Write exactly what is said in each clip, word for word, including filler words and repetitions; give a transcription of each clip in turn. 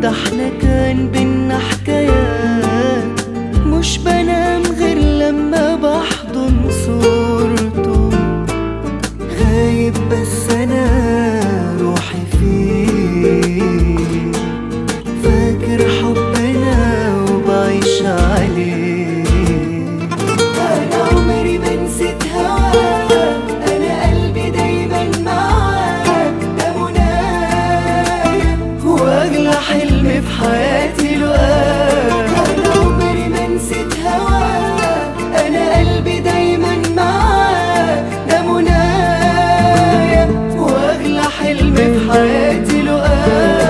ده احنا كان بينا حكايات، مش بنام غير لما بحضن صورته. غايب بس انا روحي فيه، فاكر حبنا وبعيش عليه. انا عمري ما نسيت هواك، انا قلبي دايما معاك، ده منايا واغلى حلم في حياتي لقاك. انا عمري ما نسيت هواك، انا قلبي دايما معاك، ده منايا واغلى حلم في حياتي لقاك.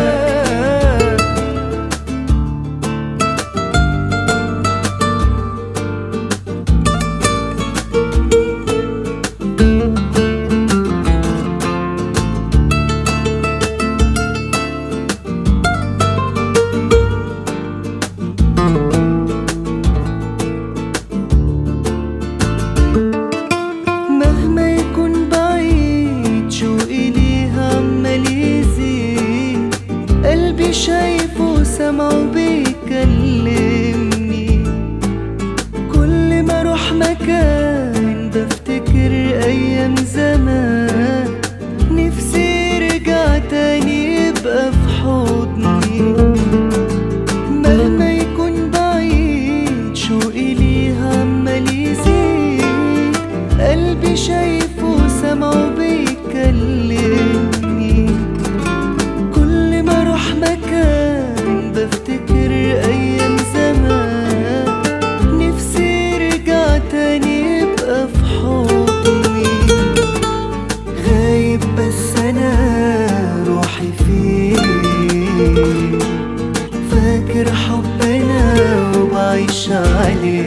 مهما يكون بعيد شوقي ليها عمال يزيد، قلبي شايفه سامعه بيكلمني. كل ما اروح مكان بفتكر ايام زمان، نفسي يرجع تاني يبقى في حضني. مهما يكون بعيد شوقي ليها عمال يزيد، قلبي شايفه سامعه بيكلمني. كل ما اروح مكان بفتكر ايام زمان، نفسي يرجع تاني يبقى في حضني. غايب بس انا روحي فيه، فاكر حبنا وبعيش عليه.